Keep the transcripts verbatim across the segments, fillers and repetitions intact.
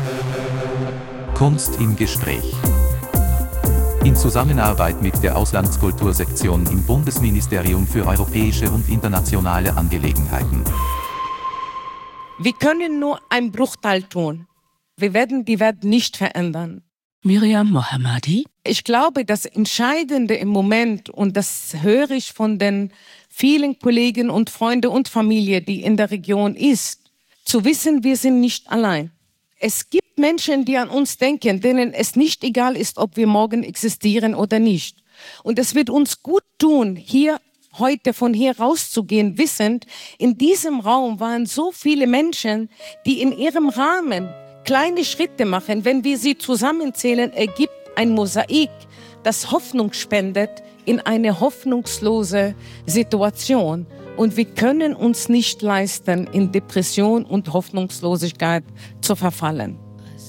Kunst im Gespräch. In Zusammenarbeit mit der Auslandskultursektion im Bundesministerium für europäische und internationale Angelegenheiten. Wir können nur einen Bruchteil tun. Wir werden die Welt nicht verändern. Miriam Mohammadi. Ich glaube, das Entscheidende im Moment, und das höre ich von den vielen Kollegen und Freunden und Familie, die in der Region ist, zu wissen, wir sind nicht allein. Es gibt Menschen, die an uns denken, denen es nicht egal ist, ob wir morgen existieren oder nicht. Und es wird uns gut tun, hier heute von hier rauszugehen, wissend, in diesem Raum waren so viele Menschen, die in ihrem Rahmen kleine Schritte machen. Wenn wir sie zusammenzählen, ergibt ein Mosaik, das Hoffnung spendet in eine hoffnungslose Situation. Und wir können uns nicht leisten, in Depression und Hoffnungslosigkeit zu verfallen.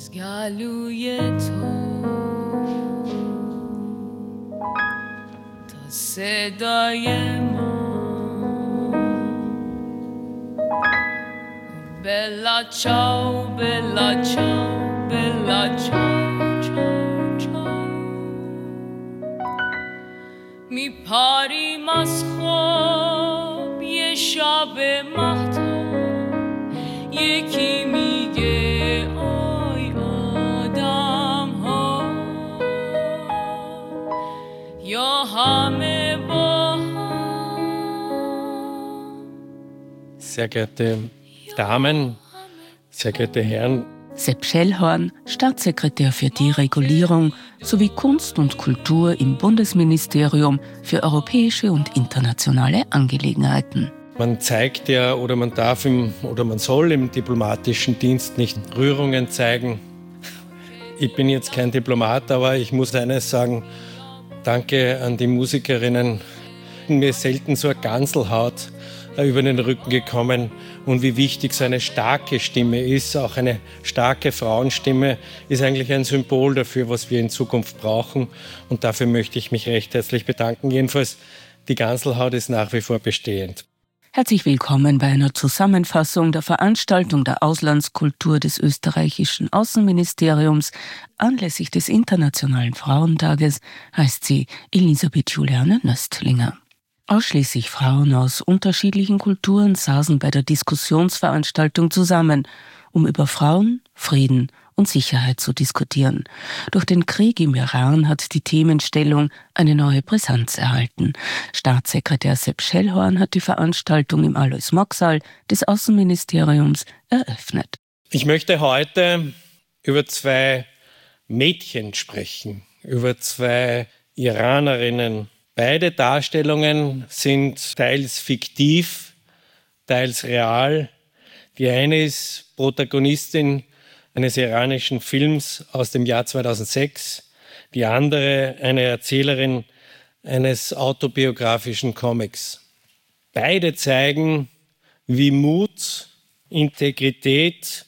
Bella ciao, bella ciao, bella ciao, ciao, ciao. Mi pari maskhob ye shab mahtab yeki mige oy adam ha ya hame ba. Sehr geehrte Damen, sehr geehrte Herren. Sepp Schellhorn, Staatssekretär für Deregulierung sowie Kunst und Kultur im Bundesministerium für europäische und internationale Angelegenheiten. Man zeigt ja oder man darf im, oder man soll im diplomatischen Dienst nicht Rührungen zeigen. Ich bin jetzt kein Diplomat, aber ich muss eines sagen, danke an die Musikerinnen. Mir ist selten so eine Ganselhaut über den Rücken gekommen und wie wichtig so eine starke Stimme ist, auch eine starke Frauenstimme, ist eigentlich ein Symbol dafür, was wir in Zukunft brauchen und dafür möchte ich mich recht herzlich bedanken. Jedenfalls, die Ganselhaut ist nach wie vor bestehend. Herzlich willkommen bei einer Zusammenfassung der Veranstaltung der Auslandskultur des österreichischen Außenministeriums. Anlässlich des Internationalen Frauentages heißt sie Elisabeth Juliane Nöstlinger. Ausschließlich Frauen aus unterschiedlichen Kulturen saßen bei der Diskussionsveranstaltung zusammen, um über Frauen, Frieden und Sicherheit zu diskutieren. Durch den Krieg im Iran hat die Themenstellung eine neue Brisanz erhalten. Staatssekretär Sepp Schellhorn hat die Veranstaltung im Alois-Mock-Saal des Außenministeriums eröffnet. Ich möchte heute über zwei Mädchen sprechen, über zwei Iranerinnen. Beide Darstellungen sind teils fiktiv, teils real. Die eine ist Protagonistin eines iranischen Films aus dem Jahr zweitausendsechs, die andere eine Erzählerin eines autobiografischen Comics. Beide zeigen, wie Mut, Integrität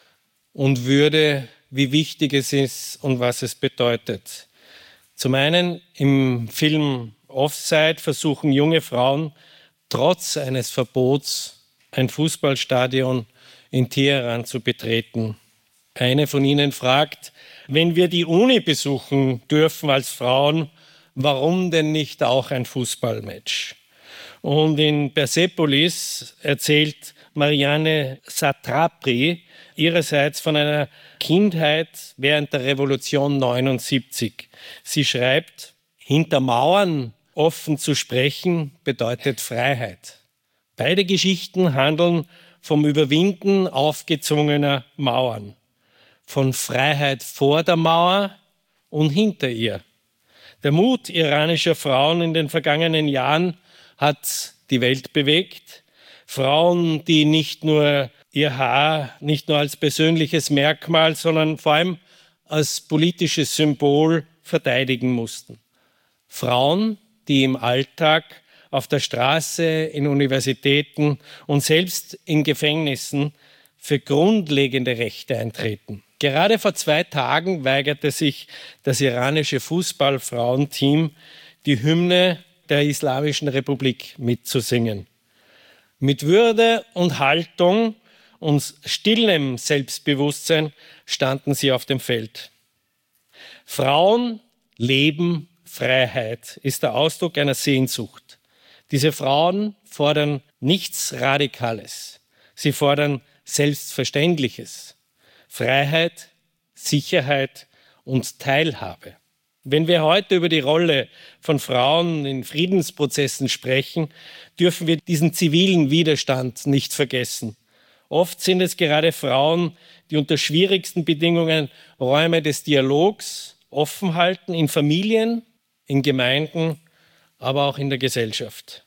und Würde, wie wichtig es ist und was es bedeutet. Zum einen im Film Offside versuchen junge Frauen trotz eines Verbots ein Fußballstadion in Teheran zu betreten. Eine von ihnen fragt, wenn wir die Uni besuchen dürfen als Frauen, warum denn nicht auch ein Fußballmatch? Und in Persepolis erzählt Marianne Satrapi ihrerseits von einer Kindheit während der Revolution neunundsiebzig. Sie schreibt, hinter Mauern offen zu sprechen bedeutet Freiheit. Beide Geschichten handeln vom Überwinden aufgezwungener Mauern, von Freiheit vor der Mauer und hinter ihr. Der Mut iranischer Frauen in den vergangenen Jahren hat die Welt bewegt. Frauen, die nicht nur ihr Haar, nicht nur als persönliches Merkmal, sondern vor allem als politisches Symbol verteidigen mussten. Frauen, die im Alltag, auf der Straße, in Universitäten und selbst in Gefängnissen für grundlegende Rechte eintreten. Gerade vor zwei Tagen weigerte sich das iranische Fußballfrauenteam, die Hymne der Islamischen Republik mitzusingen. Mit Würde und Haltung und stillem Selbstbewusstsein standen sie auf dem Feld. Frauen leben Freiheit ist der Ausdruck einer Sehnsucht. Diese Frauen fordern nichts Radikales. Sie fordern Selbstverständliches. Freiheit, Sicherheit und Teilhabe. Wenn wir heute über die Rolle von Frauen in Friedensprozessen sprechen, dürfen wir diesen zivilen Widerstand nicht vergessen. Oft sind es gerade Frauen, die unter schwierigsten Bedingungen Räume des Dialogs offen halten, in Familien, in Gemeinden, aber auch in der Gesellschaft.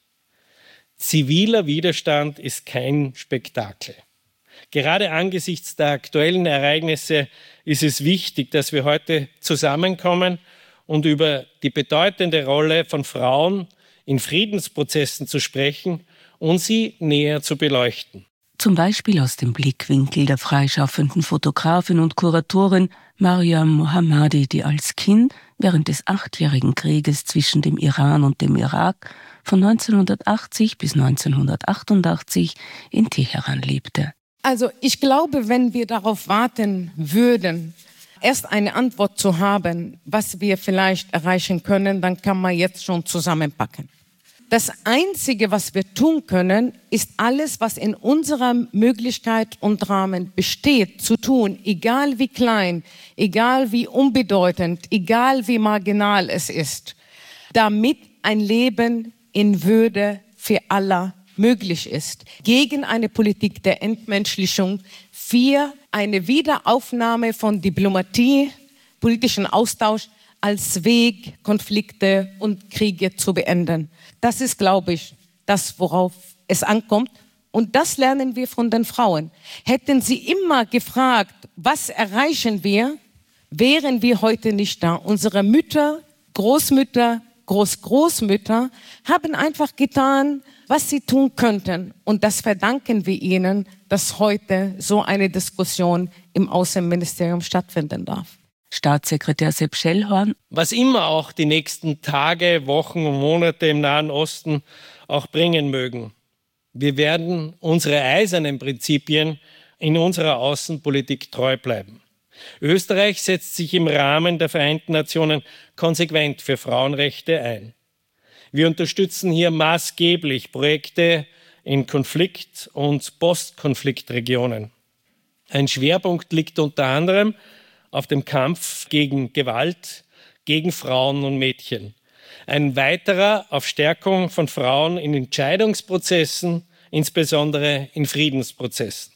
Ziviler Widerstand ist kein Spektakel. Gerade angesichts der aktuellen Ereignisse ist es wichtig, dass wir heute zusammenkommen und über die bedeutende Rolle von Frauen in Friedensprozessen zu sprechen und sie näher zu beleuchten. Zum Beispiel aus dem Blickwinkel der freischaffenden Fotografin und Kuratorin Mariam Mohammadi, die als Kind während des achtjährigen Krieges zwischen dem Iran und dem Irak von neunzehnhundertachtzig bis neunzehnhundertachtundachtzig in Teheran lebte. Also ich glaube, wenn wir darauf warten würden, erst eine Antwort zu haben, was wir vielleicht erreichen können, dann kann man jetzt schon zusammenpacken. Das Einzige, was wir tun können, ist alles, was in unserer Möglichkeit und Rahmen besteht, zu tun, egal wie klein, egal wie unbedeutend, egal wie marginal es ist, damit ein Leben in Würde für alle möglich ist, gegen eine Politik der Entmenschlichung, für eine Wiederaufnahme von Diplomatie, politischen Austausch als Weg, Konflikte und Kriege zu beenden. Das ist, glaube ich, das, worauf es ankommt. Und das lernen wir von den Frauen. Hätten sie immer gefragt, was erreichen wir, wären wir heute nicht da. Unsere Mütter, Großmütter, Großgroßmütter haben einfach getan, was sie tun könnten. Und das verdanken wir ihnen, dass heute so eine Diskussion im Außenministerium stattfinden darf. Staatssekretär Sepp Schellhorn. Was immer auch die nächsten Tage, Wochen und Monate im Nahen Osten auch bringen mögen. Wir werden unsere eisernen Prinzipien in unserer Außenpolitik treu bleiben. Österreich setzt sich im Rahmen der Vereinten Nationen konsequent für Frauenrechte ein. Wir unterstützen hier maßgeblich Projekte in Konflikt- und Postkonfliktregionen. Ein Schwerpunkt liegt unter anderem auf dem Kampf gegen Gewalt, gegen Frauen und Mädchen. Ein weiterer auf Stärkung von Frauen in Entscheidungsprozessen, insbesondere in Friedensprozessen.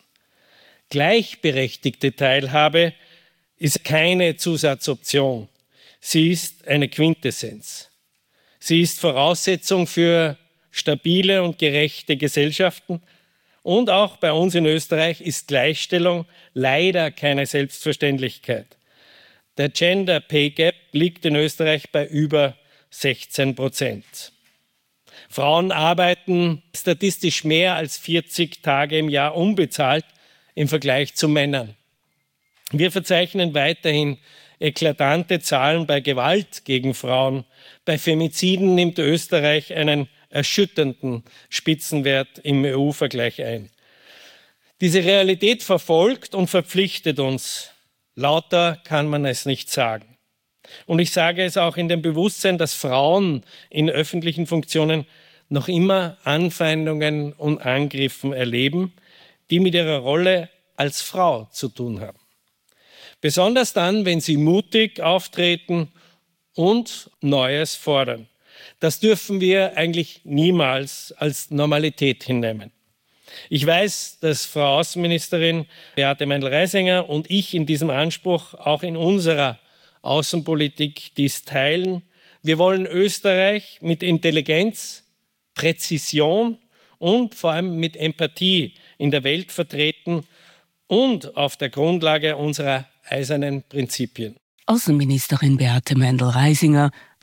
Gleichberechtigte Teilhabe ist keine Zusatzoption. Sie ist eine Quintessenz. Sie ist Voraussetzung für stabile und gerechte Gesellschaften. Und auch bei uns in Österreich ist Gleichstellung leider keine Selbstverständlichkeit. Der Gender Pay Gap liegt in Österreich bei über sechzehn Prozent. Frauen arbeiten statistisch mehr als vierzig Tage im Jahr unbezahlt im Vergleich zu Männern. Wir verzeichnen weiterhin eklatante Zahlen bei Gewalt gegen Frauen. Bei Femiziden nimmt Österreich einen erschütternden Spitzenwert im E U-Vergleich ein. Diese Realität verfolgt und verpflichtet uns. Lauter kann man es nicht sagen. Und ich sage es auch in dem Bewusstsein, dass Frauen in öffentlichen Funktionen noch immer Anfeindungen und Angriffen erleben, die mit ihrer Rolle als Frau zu tun haben. Besonders dann, wenn sie mutig auftreten und Neues fordern. Das dürfen wir eigentlich niemals als Normalität hinnehmen. Ich weiß, dass Frau Außenministerin Beate Meindl-Reisinger und ich in diesem Anspruch auch in unserer Außenpolitik dies teilen. Wir wollen Österreich mit Intelligenz, Präzision und vor allem mit Empathie in der Welt vertreten und auf der Grundlage unserer eisernen Prinzipien. Außenministerin Beate Meindl-Reisinger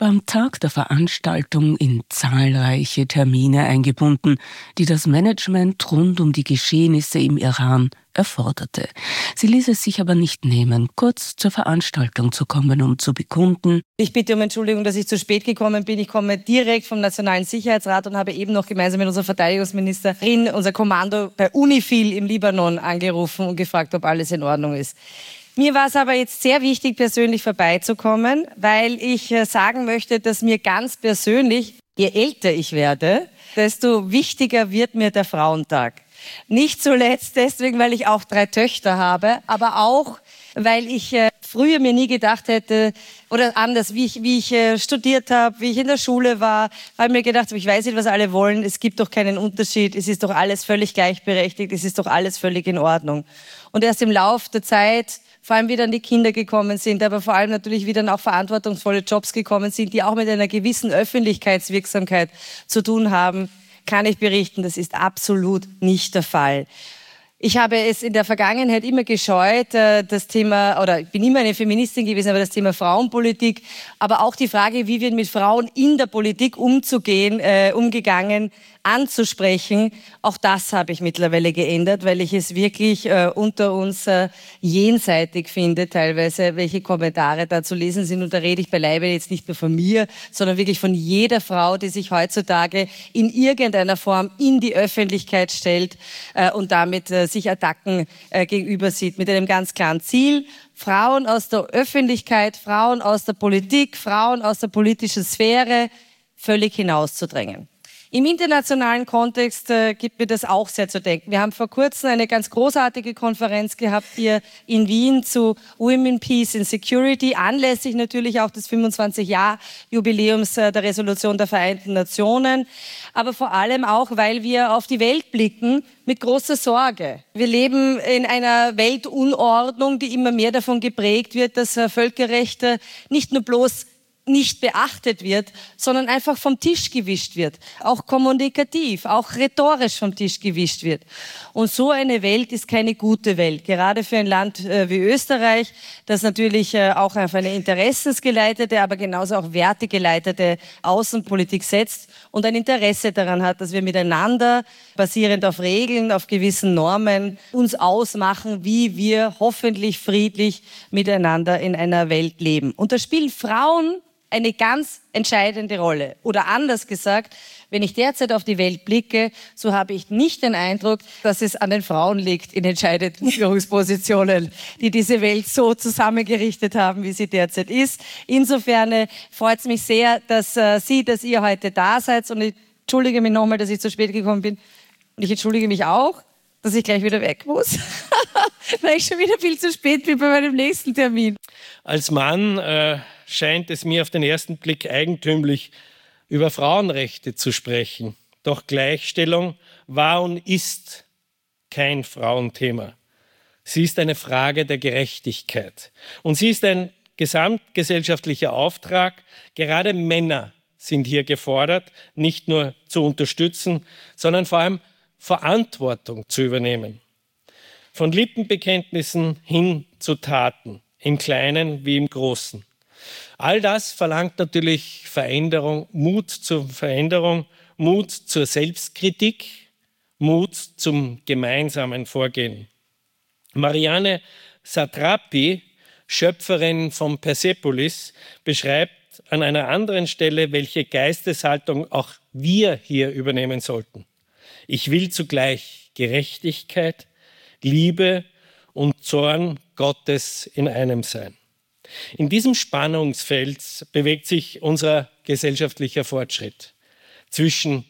beim Tag der Veranstaltung in zahlreiche Termine eingebunden, die das Management rund um die Geschehnisse im Iran erforderte. Sie ließ es sich aber nicht nehmen, kurz zur Veranstaltung zu kommen, um zu bekunden: Ich bitte um Entschuldigung, dass ich zu spät gekommen bin. Ich komme direkt vom Nationalen Sicherheitsrat und habe eben noch gemeinsam mit unserer Verteidigungsministerin unser Kommando bei UNIFIL im Libanon angerufen und gefragt, ob alles in Ordnung ist. Mir war es aber jetzt sehr wichtig, persönlich vorbeizukommen, weil ich sagen möchte, dass mir ganz persönlich, je älter ich werde, desto wichtiger wird mir der Frauentag. Nicht zuletzt deswegen, weil ich auch drei Töchter habe, aber auch, weil ich äh, früher mir nie gedacht hätte, oder anders, wie ich, wie ich äh, studiert habe, wie ich in der Schule war, habe ich mir gedacht, ich weiß nicht, was alle wollen, es gibt doch keinen Unterschied, es ist doch alles völlig gleichberechtigt, es ist doch alles völlig in Ordnung. Und erst im Lauf der Zeit, vor allem wie dann die Kinder gekommen sind, aber vor allem natürlich wie dann auch verantwortungsvolle Jobs gekommen sind, die auch mit einer gewissen Öffentlichkeitswirksamkeit zu tun haben, kann ich berichten, das ist absolut nicht der Fall. Ich habe es in der Vergangenheit immer gescheut, das Thema, oder ich bin immer eine Feministin gewesen, aber das Thema Frauenpolitik, aber auch die Frage, wie wir mit Frauen in der Politik umzugehen, äh, umgegangen, anzusprechen, auch das habe ich mittlerweile geändert, weil ich es wirklich äh, unter uns äh, jenseitig finde, teilweise, welche Kommentare da zu lesen sind. Und da rede ich beileibe jetzt nicht nur von mir, sondern wirklich von jeder Frau, die sich heutzutage in irgendeiner Form in die Öffentlichkeit stellt äh, und damit äh, sich Attacken äh, gegenüber sieht, mit einem ganz klaren Ziel: Frauen aus der Öffentlichkeit, Frauen aus der Politik, Frauen aus der politischen Sphäre völlig hinauszudrängen. Im internationalen Kontext äh, gibt mir das auch sehr zu denken. Wir haben vor kurzem eine ganz großartige Konferenz gehabt hier in Wien zu Women, Peace and Security, anlässlich natürlich auch des fünfundzwanzig-Jahr-Jubiläums äh, der Resolution der Vereinten Nationen, aber vor allem auch, weil wir auf die Welt blicken mit großer Sorge. Wir leben in einer Weltunordnung, die immer mehr davon geprägt wird, dass äh, Völkerrecht äh, nicht nur bloß nicht beachtet wird, sondern einfach vom Tisch gewischt wird. Auch kommunikativ, auch rhetorisch vom Tisch gewischt wird. Und so eine Welt ist keine gute Welt. Gerade für ein Land äh, wie Österreich, das natürlich äh, auch auf eine interessensgeleitete, aber genauso auch wertegeleitete Außenpolitik setzt und ein Interesse daran hat, dass wir miteinander, basierend auf Regeln, auf gewissen Normen, uns ausmachen, wie wir hoffentlich friedlich miteinander in einer Welt leben. Und da spielen Frauen eine ganz entscheidende Rolle. Oder anders gesagt, wenn ich derzeit auf die Welt blicke, so habe ich nicht den Eindruck, dass es an den Frauen liegt in entscheidenden Führungspositionen, die diese Welt so zusammengerichtet haben, wie sie derzeit ist. Insofern freut es mich sehr, dass äh, Sie, dass ihr heute da seid. Und ich entschuldige mich nochmal, dass ich zu spät gekommen bin. Und ich entschuldige mich auch, dass ich gleich wieder weg muss, weil ich schon wieder viel zu spät bin bei meinem nächsten Termin. Als Mann äh, scheint es mir auf den ersten Blick eigentümlich, über Frauenrechte zu sprechen. Doch Gleichstellung war und ist kein Frauenthema. Sie ist eine Frage der Gerechtigkeit. Und sie ist ein gesamtgesellschaftlicher Auftrag. Gerade Männer sind hier gefordert, nicht nur zu unterstützen, sondern vor allem Verantwortung zu übernehmen. Von Lippenbekenntnissen hin zu Taten, im Kleinen wie im Großen. All das verlangt natürlich Veränderung, Mut zur Veränderung, Mut zur Selbstkritik, Mut zum gemeinsamen Vorgehen. Marianne Satrapi, Schöpferin von Persepolis, beschreibt an einer anderen Stelle, welche Geisteshaltung auch wir hier übernehmen sollten. Ich will zugleich Gerechtigkeit, Liebe und Zorn Gottes in einem sein. In diesem Spannungsfeld bewegt sich unser gesellschaftlicher Fortschritt zwischen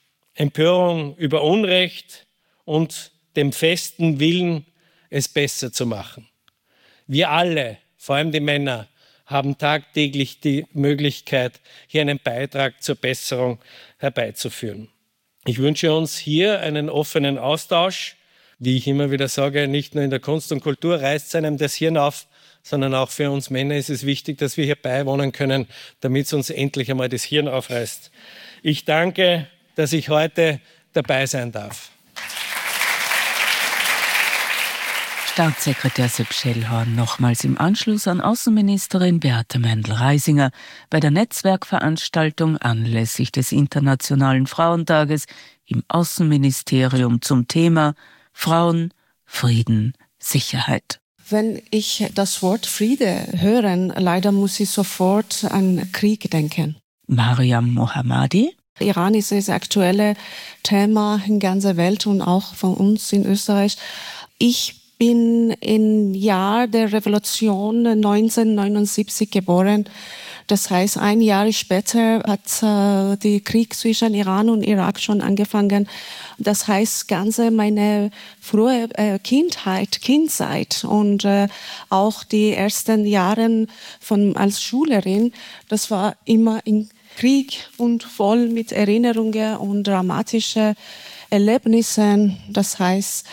Empörung über Unrecht und dem festen Willen, es besser zu machen. Wir alle, vor allem die Männer, haben tagtäglich die Möglichkeit, hier einen Beitrag zur Besserung herbeizuführen. Ich wünsche uns hier einen offenen Austausch. Wie ich immer wieder sage, nicht nur in der Kunst und Kultur reißt es einem das Hirn auf, sondern auch für uns Männer ist es wichtig, dass wir hier beiwohnen können, damit es uns endlich einmal das Hirn aufreißt. Ich danke, dass ich heute dabei sein darf. Staatssekretär Sepp Schellhorn nochmals im Anschluss an Außenministerin Beate Mendel-Reisinger bei der Netzwerkveranstaltung anlässlich des Internationalen Frauentages im Außenministerium zum Thema Frauen, Frieden, Sicherheit. Wenn ich das Wort Friede höre, leider muss ich sofort an Krieg denken. Mariam Mohammadi. Iran ist das aktuelle Thema in ganzer Welt und auch von uns in Österreich. Ich bin im Jahr der Revolution neunzehnhundertneunundsiebzig geboren. Das heißt, ein Jahr später hat äh, der Krieg zwischen Iran und Irak schon angefangen. Das heißt, ganze meine frühe äh, Kindheit, Kindzeit und äh, auch die ersten Jahre von als Schülerin, das war immer in Krieg und voll mit Erinnerungen und dramatischen Erlebnissen. Das heißt,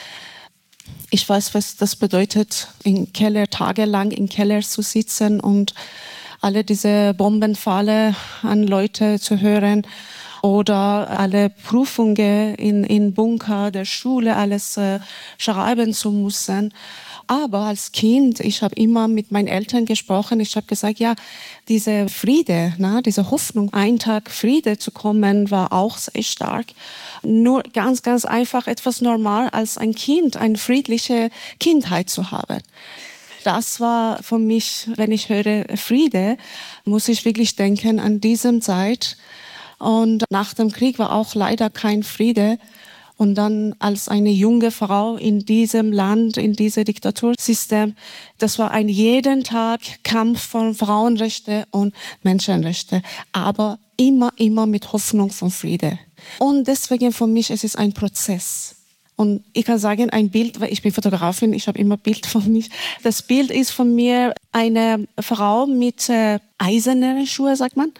ich weiß, was das bedeutet, im Keller tagelang im Keller zu sitzen und alle diese Bombenfälle an Leute zu hören oder alle Prüfungen in in Bunker der Schule alles äh, schreiben zu müssen. Aber als Kind, ich habe immer mit meinen Eltern gesprochen. Ich habe gesagt, ja, diese Friede, na, diese Hoffnung, einen Tag Friede zu kommen, war auch sehr stark. Nur ganz, ganz einfach etwas normal als ein Kind, eine friedliche Kindheit zu haben. Das war für mich, wenn ich höre Friede, muss ich wirklich denken an diese Zeit. Und nach dem Krieg war auch leider kein Friede. Und dann als eine junge Frau in diesem Land, in diesem Diktatursystem, das war ein jeden Tag Kampf von Frauenrechte und Menschenrechte, aber immer, immer mit Hoffnung von Friede. Und deswegen für mich es ist ein Prozess. Und ich kann sagen, ein Bild, weil ich bin Fotografin, ich habe immer Bild von mich. Das Bild ist von mir eine Frau mit äh, eisernen Schuhen, sagt man.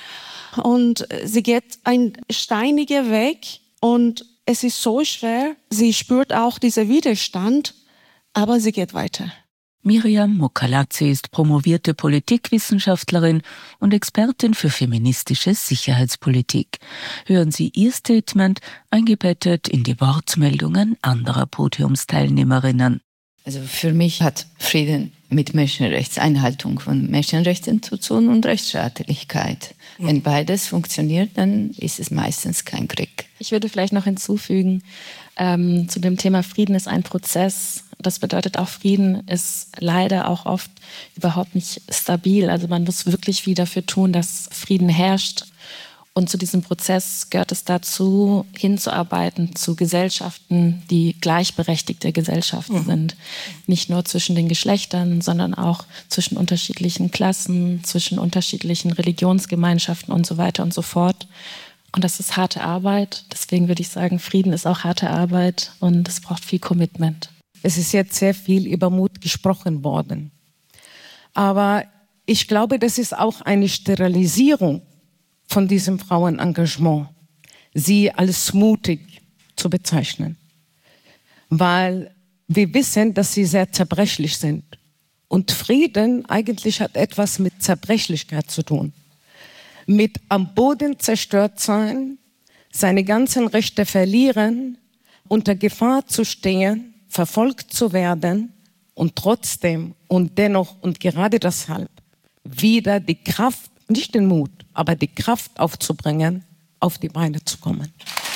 Und sie geht einen steinigen Weg und es ist so schwer, sie spürt auch diesen Widerstand, aber sie geht weiter. Miriam Mokalladze ist promovierte Politikwissenschaftlerin und Expertin für feministische Sicherheitspolitik. Hören Sie ihr Statement, eingebettet in die Wortmeldungen anderer Podiumsteilnehmerinnen. Also für mich hat Frieden mit Menschenrechtseinhaltung von Menschenrechten zu tun und Rechtsstaatlichkeit. Ja. Wenn beides funktioniert, dann ist es meistens kein Krieg. Ich würde vielleicht noch hinzufügen, ähm, zu dem Thema Frieden ist ein Prozess. Das bedeutet auch, Frieden ist leider auch oft überhaupt nicht stabil. Also man muss wirklich viel dafür tun, dass Frieden herrscht. Und zu diesem Prozess gehört es dazu, hinzuarbeiten zu Gesellschaften, die gleichberechtigte Gesellschaften mhm. sind. Nicht nur zwischen den Geschlechtern, sondern auch zwischen unterschiedlichen Klassen, zwischen unterschiedlichen Religionsgemeinschaften und so weiter und so fort. Und das ist harte Arbeit. Deswegen würde ich sagen, Frieden ist auch harte Arbeit und es braucht viel Commitment. Es ist jetzt sehr viel über Mut gesprochen worden. Aber ich glaube, das ist auch eine Sterilisierung von diesem Frauenengagement, sie als mutig zu bezeichnen. Weil wir wissen, dass sie sehr zerbrechlich sind. Und Frieden eigentlich hat etwas mit Zerbrechlichkeit zu tun. Mit am Boden zerstört sein, seine ganzen Rechte verlieren, unter Gefahr zu stehen, verfolgt zu werden und trotzdem und dennoch und gerade deshalb wieder die Kraft, nicht den Mut, aber die Kraft aufzubringen, auf die Beine zu kommen.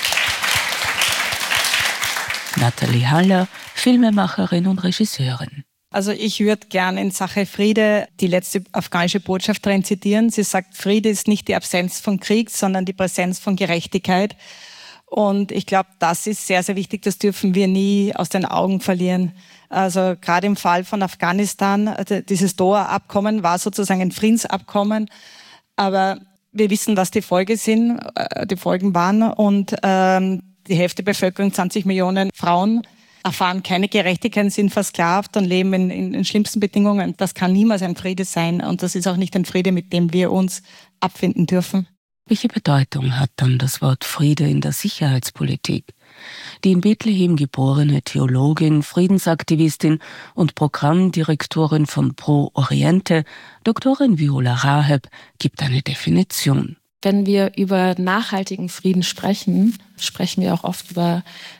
Nathalie Haller, Filmemacherin und Regisseurin. Also ich würde gerne in Sache Friede die letzte afghanische Botschafterin zitieren. Sie sagt, Friede ist nicht die Absenz von Krieg, sondern die Präsenz von Gerechtigkeit. Und ich glaube, das ist sehr, sehr wichtig. Das dürfen wir nie aus den Augen verlieren. Also gerade im Fall von Afghanistan, dieses Doha-Abkommen war sozusagen ein Friedensabkommen. Aber wir wissen, was die Folgen sind, die Folgen waren. Und ähm, die Hälfte der Bevölkerung, zwanzig Millionen Frauen, erfahren keine Gerechtigkeit, sind versklavt und leben in, in, in schlimmsten Bedingungen. Das kann niemals ein Friede sein. Und das ist auch nicht ein Friede, mit dem wir uns abfinden dürfen. Welche Bedeutung hat dann das Wort Friede in der Sicherheitspolitik? Die in Bethlehem geborene Theologin, Friedensaktivistin und Programmdirektorin von Pro Oriente, Doktorin Viola Raheb, gibt eine Definition. Wenn wir über nachhaltigen Frieden sprechen, sprechen wir auch oft über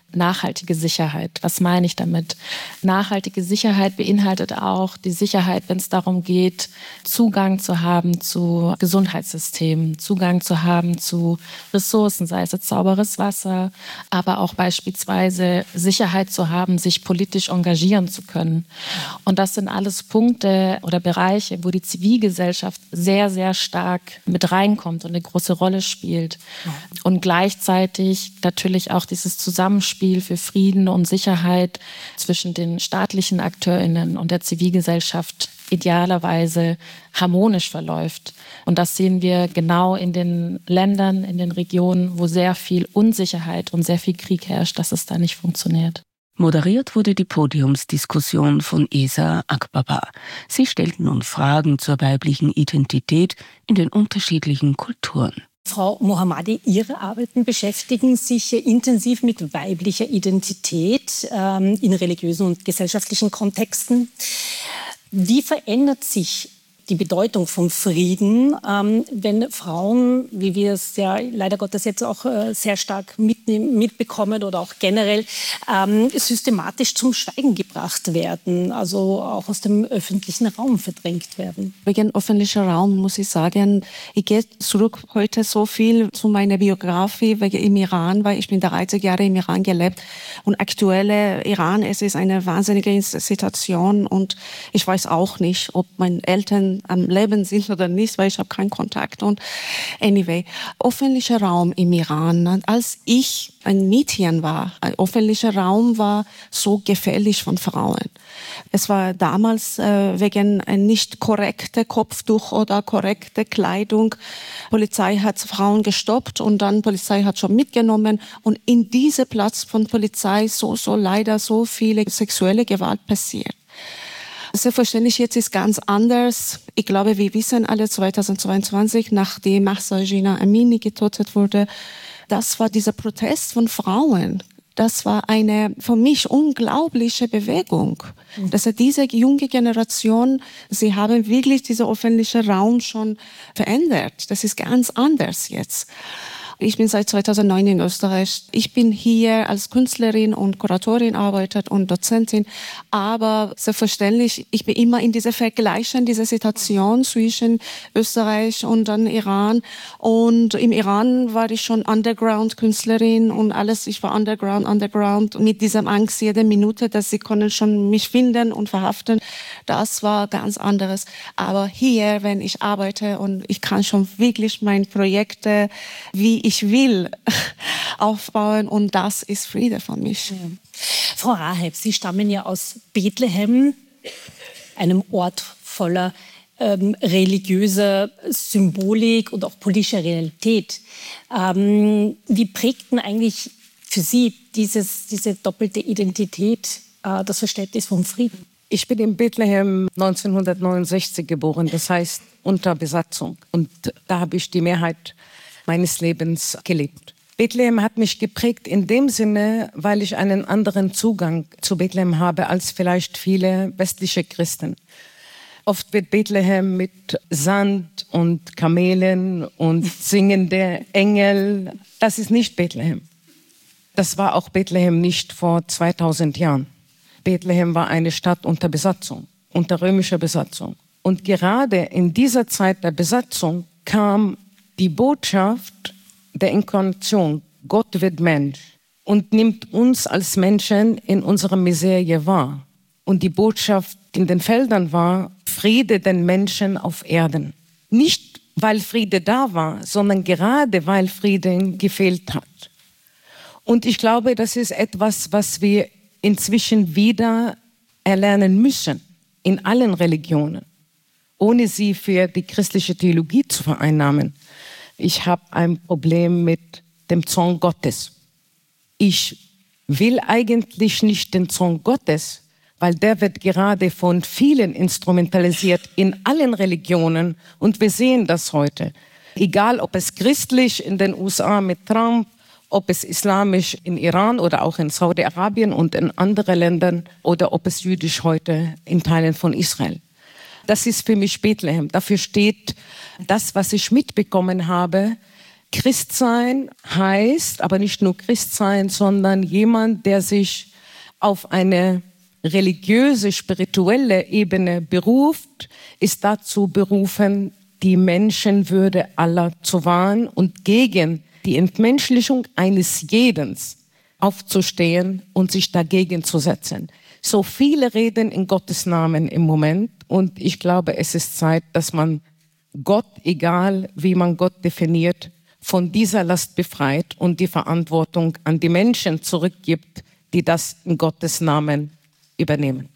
nachhaltige Sicherheit. Was meine ich damit? Nachhaltige Sicherheit beinhaltet auch die Sicherheit, wenn es darum geht, Zugang zu haben zu Gesundheitssystemen, Zugang zu haben zu Ressourcen, sei es jetzt sauberes Wasser, aber auch beispielsweise Sicherheit zu haben, sich politisch engagieren zu können. Und das sind alles Punkte oder Bereiche, wo die Zivilgesellschaft sehr, sehr stark mit reinkommt und eine große Rolle spielt. Und gleichzeitig natürlich auch dieses Zusammenspiel für Frieden und Sicherheit zwischen den staatlichen AkteurInnen und der Zivilgesellschaft idealerweise harmonisch verläuft. Und das sehen wir genau in den Ländern, in den Regionen, wo sehr viel Unsicherheit und sehr viel Krieg herrscht, dass es da nicht funktioniert. Moderiert wurde die Podiumsdiskussion von Esa Akbaba. Sie stellt nun Fragen zur weiblichen Identität in den unterschiedlichen Kulturen. Frau Mohammadi, Ihre Arbeiten beschäftigen sich intensiv mit weiblicher Identität ähm, in religiösen und gesellschaftlichen Kontexten. Wie verändert sich die Bedeutung von Frieden, ähm, wenn Frauen, wie wir es ja leider Gottes jetzt auch äh, sehr stark mitnehmen, mitbekommen oder auch generell ähm, systematisch zum Schweigen gebracht werden, also auch aus dem öffentlichen Raum verdrängt werden. Wegen öffentlicher Raum muss ich sagen, ich gehe zurück heute so viel zu meiner Biografie wegen im Iran, weil ich bin dreißig Jahre im Iran gelebt und aktuelle Iran, es ist eine wahnsinnige Situation und ich weiß auch nicht, ob meine Eltern am Leben sind oder nicht, weil ich habe keinen Kontakt. Und anyway, öffentlicher Raum im Iran. Als ich ein Mädchen war, ein öffentlicher Raum war so gefährlich von Frauen. Es war damals äh, wegen ein nicht korrekte Kopftuch oder korrekte Kleidung. Polizei hat Frauen gestoppt und dann Polizei hat schon mitgenommen. Und in diesem Platz von Polizei so, so leider so viele sexuelle Gewalt passiert. Selbstverständlich, jetzt ist ganz anders. Ich glaube, wir wissen alle zweitausendzweiundzwanzig, nachdem Mahsa Jina Amini getötet wurde, das war dieser Protest von Frauen. Das war eine für mich unglaubliche Bewegung. Dass diese junge Generation, sie haben wirklich diesen öffentlichen Raum schon verändert. Das ist ganz anders jetzt. Ich bin seit zweitausendneun in Österreich. Ich bin hier als Künstlerin und Kuratorin arbeitet und Dozentin. Aber selbstverständlich, ich bin immer in dieser Vergleichen, dieser Situation zwischen Österreich und dann Iran. Und im Iran war ich schon Underground-Künstlerin und alles. Ich war Underground, Underground mit dieser Angst jede Minute, dass sie können schon mich finden und verhaften. Das war ganz anderes. Aber hier, wenn ich arbeite und ich kann schon wirklich meine Projekte, wie ich ich will, aufbauen und das ist Friede für mich. Ja. Frau Raheb, Sie stammen ja aus Bethlehem, einem Ort voller ähm, religiöser Symbolik und auch politischer Realität. Ähm, wie prägten eigentlich für Sie dieses, diese doppelte Identität, äh, das Verständnis vom Frieden? Ich bin in Bethlehem neunzehnhundertneunundsechzig geboren, das heißt unter Besatzung. Und da habe ich die Mehrheit meines Lebens gelebt. Bethlehem hat mich geprägt in dem Sinne, weil ich einen anderen Zugang zu Bethlehem habe als vielleicht viele westliche Christen. Oft wird Bethlehem mit Sand und Kamelen und singende Engel. Das ist nicht Bethlehem. Das war auch Bethlehem nicht vor zweitausend Jahren. Bethlehem war eine Stadt unter Besatzung, unter römischer Besatzung. Und gerade in dieser Zeit der Besatzung kam die Botschaft der Inkarnation, Gott wird Mensch und nimmt uns als Menschen in unserer Miserie wahr. Und die Botschaft in den Feldern war, Friede den Menschen auf Erden. Nicht, weil Friede da war, sondern gerade, weil Frieden gefehlt hat. Und ich glaube, das ist etwas, was wir inzwischen wieder erlernen müssen, in allen Religionen, ohne sie für die christliche Theologie zu vereinnahmen. Ich habe ein Problem mit dem Zorn Gottes. Ich will eigentlich nicht den Zorn Gottes, weil der wird gerade von vielen instrumentalisiert in allen Religionen. Und wir sehen das heute. Egal, ob es christlich in den U S A mit Trump, ob es islamisch in Iran oder auch in Saudi-Arabien und in anderen Ländern oder ob es jüdisch heute in Teilen von Israel. Das ist für mich Bethlehem. Dafür steht das, was ich mitbekommen habe, Christsein heißt, aber nicht nur Christsein, sondern jemand, der sich auf eine religiöse, spirituelle Ebene beruft, ist dazu berufen, die Menschenwürde aller zu wahren und gegen die Entmenschlichung eines jeden aufzustehen und sich dagegen zu setzen. So viele reden in Gottes Namen im Moment und ich glaube, es ist Zeit, dass man Gott, egal wie man Gott definiert, von dieser Last befreit und die Verantwortung an die Menschen zurückgibt, die das in Gottes Namen übernehmen.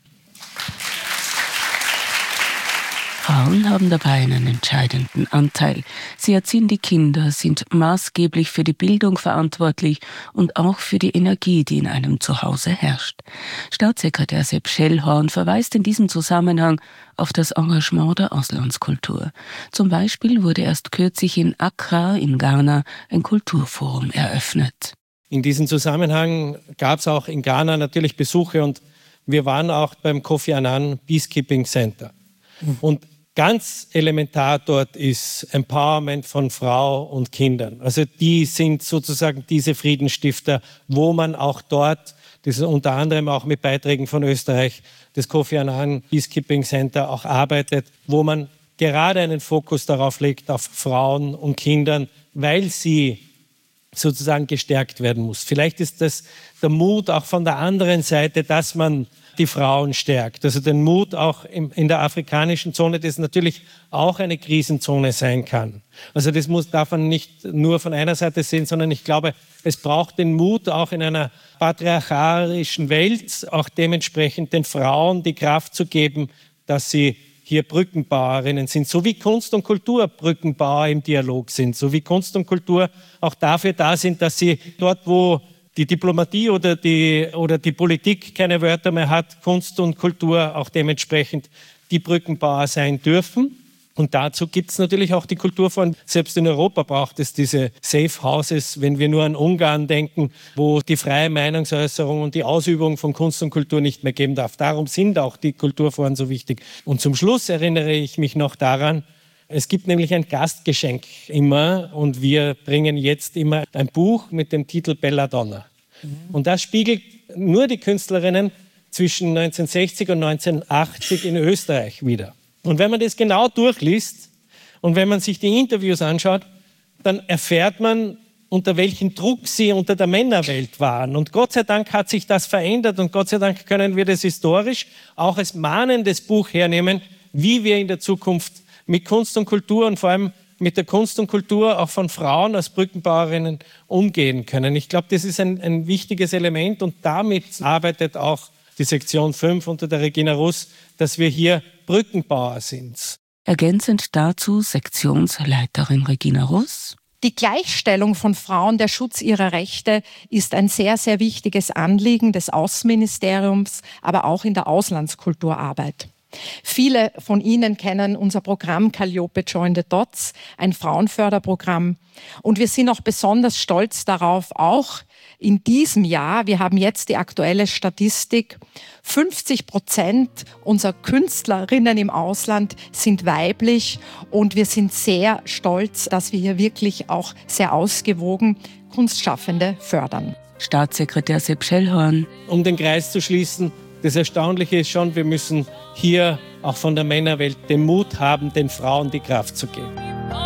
Frauen haben dabei einen entscheidenden Anteil. Sie erziehen die Kinder, sind maßgeblich für die Bildung verantwortlich und auch für die Energie, die in einem Zuhause herrscht. Staatssekretär Sepp Schellhorn verweist in diesem Zusammenhang auf das Engagement der Auslandskultur. Zum Beispiel wurde erst kürzlich in Accra in Ghana ein Kulturforum eröffnet. In diesem Zusammenhang gab es auch in Ghana natürlich Besuche und wir waren auch beim Kofi Annan Peacekeeping Center. Und ganz elementar dort ist Empowerment von Frau und Kindern. Also die sind sozusagen diese Friedensstifter, wo man auch dort, das ist unter anderem auch mit Beiträgen von Österreich, das Kofi Annan Peacekeeping Center auch arbeitet, wo man gerade einen Fokus darauf legt, auf Frauen und Kindern, weil sie sozusagen gestärkt werden muss. Vielleicht ist das der Mut auch von der anderen Seite, dass man die Frauen stärkt. Also den Mut auch in der afrikanischen Zone, das natürlich auch eine Krisenzone sein kann. Also das muss, darf man nicht nur von einer Seite sehen, sondern ich glaube, es braucht den Mut auch in einer patriarchalischen Welt, auch dementsprechend den Frauen die Kraft zu geben, dass sie hier Brückenbauerinnen sind, so wie Kunst und Kultur Brückenbauer im Dialog sind, so wie Kunst und Kultur auch dafür da sind, dass sie dort, wo die Diplomatie oder die, oder die Politik keine Wörter mehr hat, Kunst und Kultur auch dementsprechend die Brückenbauer sein dürfen. Und dazu gibt es natürlich auch die Kulturform. Selbst in Europa braucht es diese Safe Houses, wenn wir nur an Ungarn denken, wo die freie Meinungsäußerung und die Ausübung von Kunst und Kultur nicht mehr geben darf. Darum sind auch die Kulturforen so wichtig. Und zum Schluss erinnere ich mich noch daran, es gibt nämlich ein Gastgeschenk immer und wir bringen jetzt immer ein Buch mit dem Titel Belladonna. Mhm. Und das spiegelt nur die Künstlerinnen zwischen neunzehnhundertsechzig und neunzehnhundertachtzig in Österreich wider. Und wenn man das genau durchliest und wenn man sich die Interviews anschaut, dann erfährt man, unter welchem Druck sie unter der Männerwelt waren. Und Gott sei Dank hat sich das verändert und Gott sei Dank können wir das historisch auch als mahnendes Buch hernehmen, wie wir in der Zukunft mit Kunst und Kultur und vor allem mit der Kunst und Kultur auch von Frauen als Brückenbauerinnen umgehen können. Ich glaube, das ist ein, ein wichtiges Element und damit arbeitet auch die Sektion fünf unter der Regina Russ, dass wir hier Brückenbauer sind. Ergänzend dazu Sektionsleiterin Regina Russ. Die Gleichstellung von Frauen, der Schutz ihrer Rechte ist ein sehr, sehr wichtiges Anliegen des Außenministeriums, aber auch in der Auslandskulturarbeit. Viele von Ihnen kennen unser Programm Calliope Join the Dots, ein Frauenförderprogramm. Und wir sind auch besonders stolz darauf, auch in diesem Jahr, wir haben jetzt die aktuelle Statistik, fünfzig Prozent unserer Künstlerinnen im Ausland sind weiblich und wir sind sehr stolz, dass wir hier wirklich auch sehr ausgewogen Kunstschaffende fördern. Staatssekretär Sepp Schellhorn. Um den Kreis zu schließen, das Erstaunliche ist schon, wir müssen hier auch von der Männerwelt den Mut haben, den Frauen die Kraft zu geben.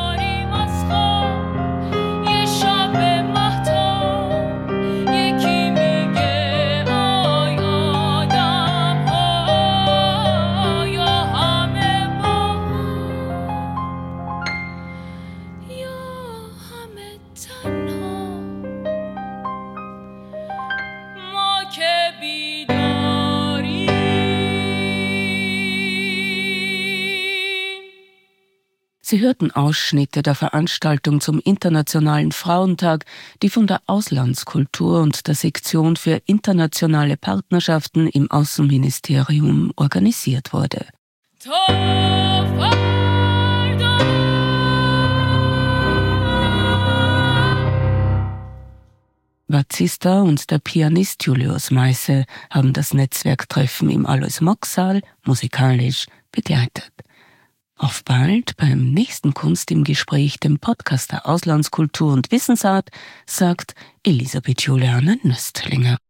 Sie hörten Ausschnitte der Veranstaltung zum Internationalen Frauentag, die von der Auslandskultur und der Sektion für internationale Partnerschaften im Außenministerium organisiert wurde. Batzista und der Pianist Julius Meisse haben das Netzwerktreffen im Alois-Mock-Saal musikalisch begleitet. Auf bald beim nächsten Kunst im Gespräch, dem Podcast der Auslandskultur und Wissensart, sagt Elisabeth Juliane Nöstlinger.